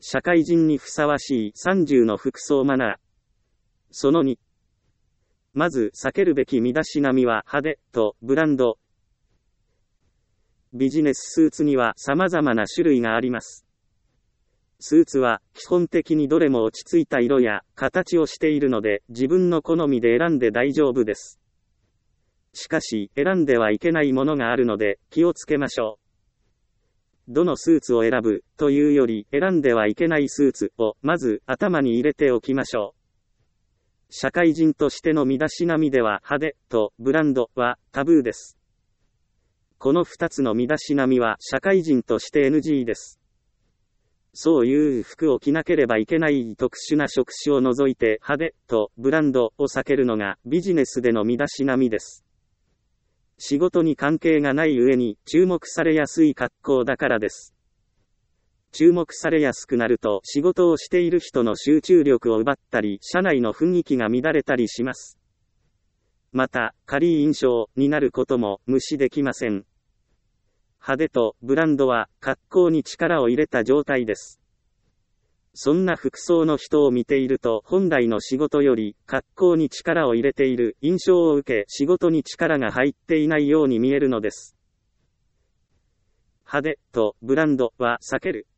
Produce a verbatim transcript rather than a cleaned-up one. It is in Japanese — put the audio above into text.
社会人にふさわしいさんじゅうの服装マナー。そのに。まず避けるべき身だしなみは派手とブランド。ビジネススーツには様々な種類があります。スーツは基本的にどれも落ち着いた色や形をしているので自分の好みで選んで大丈夫です。しかし選んではいけないものがあるので気をつけましょう。どのスーツを選ぶというより選んではいけないスーツをまず頭に入れておきましょう。社会人としての身だしなみでは派手とブランドはタブーです。この二つの身だしなみは社会人として エヌジー です。そういう服を着なければいけない特殊な職種を除いて派手とブランドを避けるのがビジネスでの身だしなみです。仕事に関係がない上に注目されやすい格好だからです。注目されやすくなると仕事をしている人の集中力を奪ったり社内の雰囲気が乱れたりします。また、軽い印象になることも無視できません。派手とブランドは格好に力を入れた状態です。そんな服装の人を見ていると本来の仕事より格好に力を入れている印象を受け仕事に力が入っていないように見えるのです。派手とブランドは避ける。